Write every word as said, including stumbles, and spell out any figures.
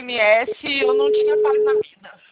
M S, eu não tinha paz na vida.